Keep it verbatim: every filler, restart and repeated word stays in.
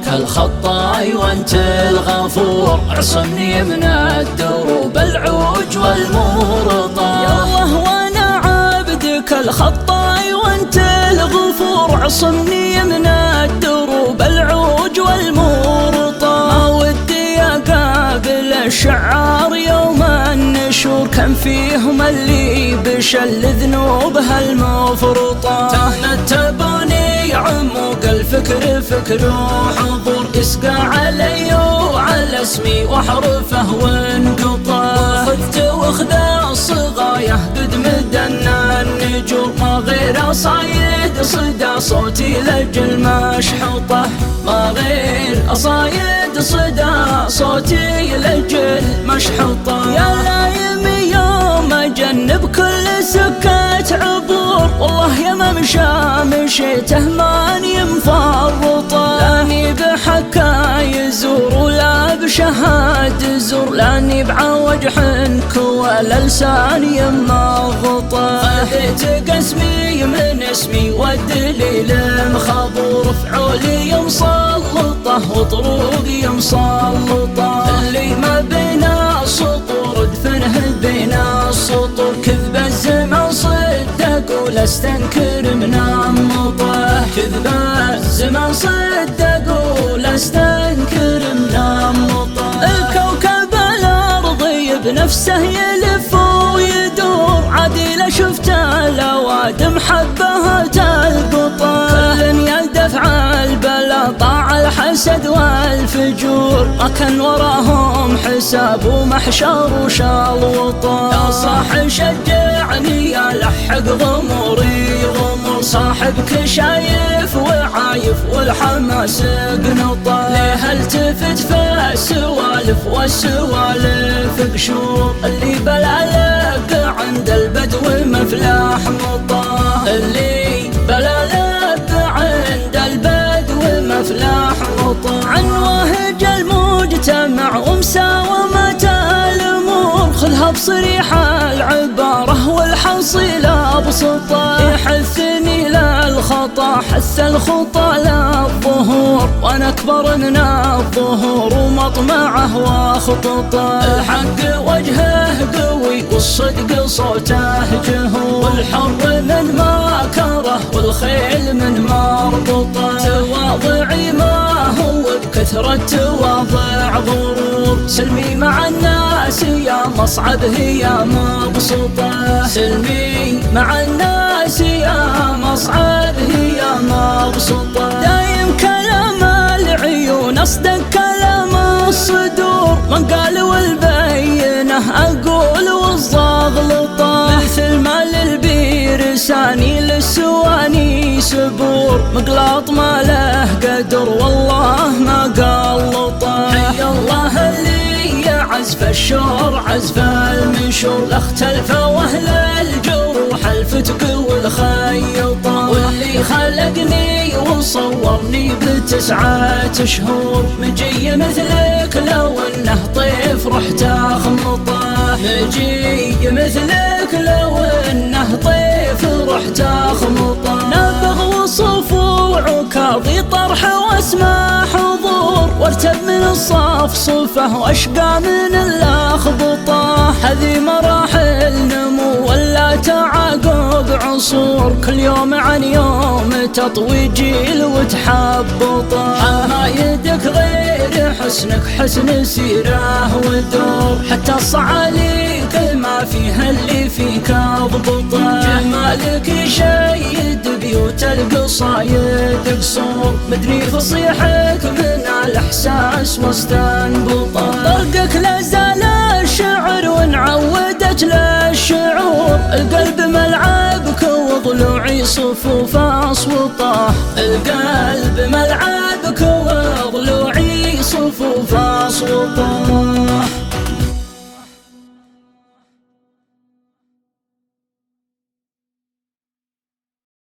عبدك الخطاي وانت الغفور، اعصمني من الدروب العوج والمورطة. يا الله وانا عبدك الخطاي وانت الغفور، اعصمني من الدروب العوج والمورطة. ما ودي اقابل الشعار يوم النشور، كان فيهم اللي بشل ذنوبها المفرطة. تنتبوني عمق الفكر فكر وحضور، اسقى علي وعلى اسمي واحرفه وانقطع. خذت واخذ الصغايا قد مدنا النجور، ما غير صايد صدى صوتي لجل مشحوطه. ما غير أصايد صدى صوتي لجل مشحوطة. يا لايم يوم أجنب كل سكة عبور، والله يا ممشى مشيته ماني مفرطة. لاني بحكا يزور ولا بشهاد زور، لاني بعوج حنك ولا لساني مغطى. خذيت قسمي من اسمي والدليل مخبور، فعولي مسلطة وطروقي مسلطة. اللي ما بين السطور دفنه بين السطور، كذب الزمان صدق ولا استنكر من النطة. كذب الزمان صدق ولا استنكر من النطة. الكوكب الأرضي بنفسه يلف ويدور، عادي لا شفت الأوادم حبها تلقطه. كل يدفع البلا طاع الحسد والفجور، ما كان وراهم حساب ومحشر وشلوطه. يا صاح شجعني الحق غموري غمور، صاحبك شايف وعايف والحماس قنطه. ليه التفت في السوالف والسوالف قشور، اللي بلا لك عند البدو مفلاح مطاه. اللي بلا لك عند البدو مفلاح مطاه. عن وهج المجتمع ومساومة الأمور، خذها بصريح العبارة والحصيلة بسطة. يحثني للخطا حث الخطا للظهور، وانا اكبر من الظهور ومطمعه وخططه. الحق وجهه قوي والصدق صوته جهور، والحر من ما كره والخيل من مربوطه. تواضعي ما هو بكثرة تواضع غرور، سلمي مع الناس يا مصعب هي مبسوطة. سلمي مع الناس يا مصعب هي مبسوطة. دايم كلام العيون أصدق كلام الصدور، من قال والبينه أقول والزغلطة. مثل ما للبير ساني للسواني سبور، مقلاط ما له قدر والله ما قلطه. حي الله اللي عزف الشور عزف المنشور، لا اختلف واهل الجروح الفتق والخيطة. واللي خلقني وصورني بتسعة شهور، مجي مثلك لو انه طيف رحت اخمطه. مجي مثلك لو انه طيف رحت اخمطه. نبغ وصف وعكاظي طرح واسمع حضور، وارتب من الصف صفه واشقى من الاخبطه. هذه مراحل نمو ولا تعاقب عصور، كل يوم عن يوم تطوي جيل وتحبطه. حمايدك غير حسنك حسن سيره ودور، حتى الصعاليك ما فيها اللي فيك اضبطه. جمالك يشيد بيوت القصايد قصور، مدري فصيحك من الاحساس واستنبطه. طرقك لازال الشعر وانعودت للشعور، القلب ملعبك وضلوعي صفوف اصوطه. القلب ملعبك وضلوعي صفوف اصوطه.